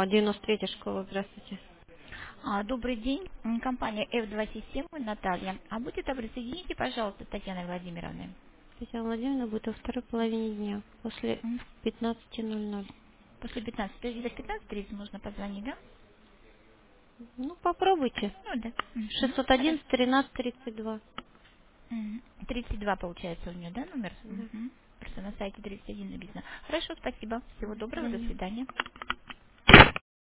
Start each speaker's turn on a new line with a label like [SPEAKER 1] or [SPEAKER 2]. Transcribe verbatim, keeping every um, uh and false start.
[SPEAKER 1] девяносто третья школа, здравствуйте.
[SPEAKER 2] А, добрый день. М, Компания эф два Системы, Наталья. А будьте добры, соедините, пожалуйста, с Татьяной Владимировной.
[SPEAKER 1] Татьяна Владимировна будет во второй половине дня, после
[SPEAKER 2] М,
[SPEAKER 1] пятнадцати ноль ноль.
[SPEAKER 2] После пятнадцати, то есть в пятнадцать тридцать можно позвонить, да?
[SPEAKER 1] Ну, попробуйте.
[SPEAKER 2] Ну да. Мгм.
[SPEAKER 1] шестьсот
[SPEAKER 2] Хорошо.
[SPEAKER 1] одиннадцать тринадцать тридцать два.
[SPEAKER 2] Мгм. тридцать два получается у нее, да, номер?
[SPEAKER 1] Да.
[SPEAKER 2] Мгм. Просто на сайте тридцать один написано. Хорошо, спасибо. Всего
[SPEAKER 1] До
[SPEAKER 2] доброго, до
[SPEAKER 1] свидания.
[SPEAKER 2] свидания.